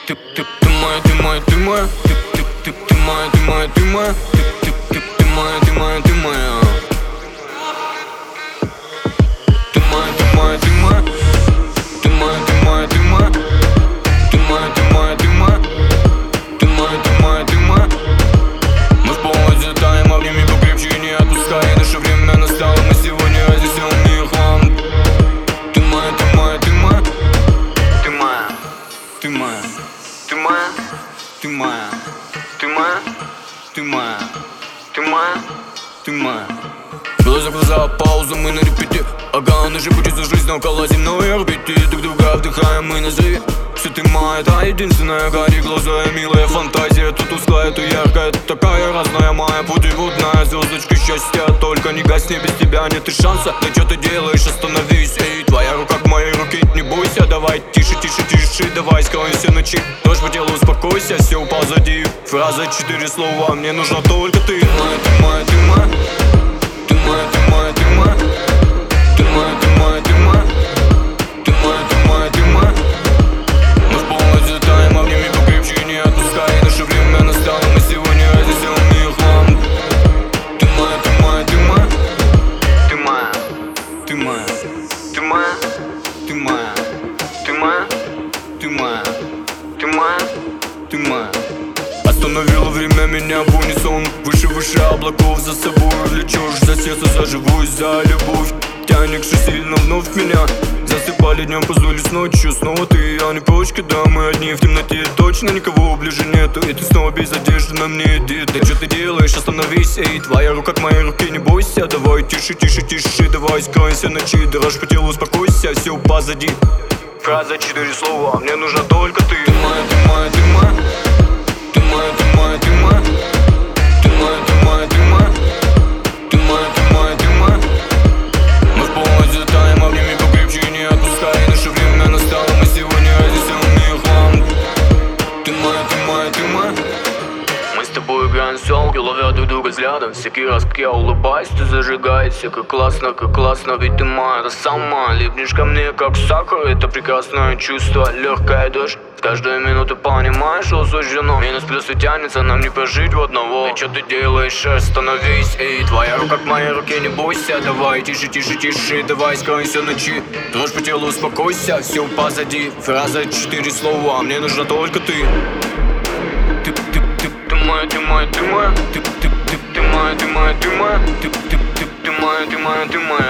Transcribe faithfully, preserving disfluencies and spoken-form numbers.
ты, ты, ты моя, ты моя, ты моя, ты, ты, ты, ты моя, ты моя, ты моя, ты, ты, ты, ты моя, ты моя, ты моя. Ты моя, ты моя, ты моя, ты моя, ты моя, ты моя, ты моя, ты моя, ты моя, ты моя, ты моя, ты моя. Мы в полночь залетаем, обними покрепче и не отпускай. Наше время настало, мы сегодня разнесем мир хлам. Ты моя, ты моя, ты моя, ты моя, ты моя, ты моя, ты моя, ты моя, ты моя, ты моя, ты моя. Глаза, глаза, пауза, мы на репите. Ага, наши пути за жизнь около земной орбиты. Друг друга вдыхаем мы, назови. Все ты моя, та единственная, гори глаза, милая фантазия. Тут узкая, то яркая, такая разная моя путеводная звездочка счастья. Только не гасни, без тебя нет и шанса. Да что ты делаешь, остановись. Эй, твоя рука к моей руке, не бойся. Давай, тише, тише, тише, давай, скроемся ночи. Ночь по телу, успокойся, все позади. Фраза, четыре слова, мне нужна только ты. Ты моя, ты моя, ты моя, ты моя, ты моя, ты моя, ты моя, ты моя, ты моя, ты моя, ты моя, ты моя. Мы в полночь залетаем, обними покрепче и не отпускай. Наше время настало, мы сегодня разнесем мир хлам. Ты моя, ты моя, ты моя, ты моя, ты моя, ты моя, ты моя, ты моя, ты моя, ты моя, ты моя. Остановило время меня в унисон. Выше, выше облаков, за собой влечешь. За сердце, за живую, за любовь. Тянешься сильно вновь меня. Засыпали днем, проснулись ночью. Снова ты и я, не прочь, когда мы одни в темноте. Точно никого ближе нету. И ты снова без одежды на мне одет. Да что ты делаешь, остановись, эй. Твоя рука к моей руке, не бойся. Давай, тише, тише, тише, давай, скроемся ночи. Дрожь по телу, успокойся, все позади. Фраза, четыре слова, мне нужна только ты. Ты моя, ты моя, ты моя, ты моя, ты моя, ты моя, ты моя, ты моя, ты моя, ты моя, ты моя, ты моя. Мы в полночь залетаем, обними покрепче и не отпускай. Наше время настало, мы сегодня разнесем мир хлам. Ты моя, ты моя, ты моя. Мы с тобой играем в селки, ловя друг друга взглядом. Всякий раз, как я улыбаюсь, ты зажигаешься. Как классно, как классно, ведь ты моя, та сама. Липнешь ко мне, как сахар, это прекрасное чувство. Легкая дрожь, с каждой минуты понимаешь, что суждено. Минус плюс и тянется, нам не прожить в одного. И что ты делаешь, остановись, эй. Твоя рука к моей руке, не бойся. Давай, тише, тише, тише, давай, скроемся ночи. Дрожь по телу, успокойся, все позади. Фраза, четыре слова, мне нужна только ты. Ты, ты, ты, ты моя, ты моя, ты моя, ты, ты, ты, ты моя, ты моя, ты моя, ты, ты, ты, ты моя, ты моя, ты моя.